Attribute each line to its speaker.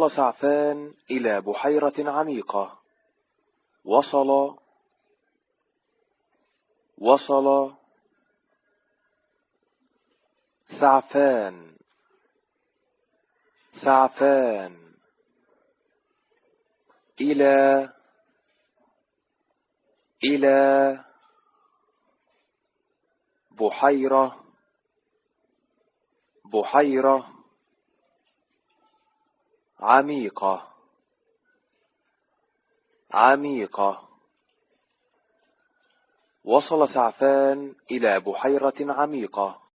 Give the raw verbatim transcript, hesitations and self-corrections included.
Speaker 1: وصل سعفان إلى بحيرة عميقة. وصل وصل سعفان سعفان إلى إلى بحيرة بحيرة عميقة عميقة. وصل سعفان إلى بحيرة عميقة.